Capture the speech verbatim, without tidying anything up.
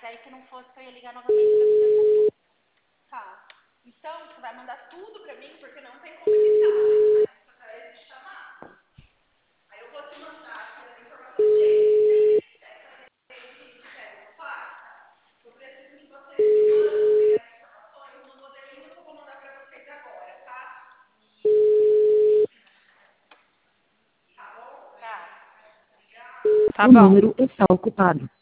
mas aí que não fosse que eu ia ligar novamente pra fazer essa tudo. Tá. Então, você vai mandar tudo pra mim, porque não tem como editar. Através de chamada. Aí eu vou te mandar aqui as informações dele. Se você quiser que eu faça, eu preciso que você me mande as informações no modelinho que eu vou mandar pra vocês agora, tá? Tá bom? Tá. O número está ocupado.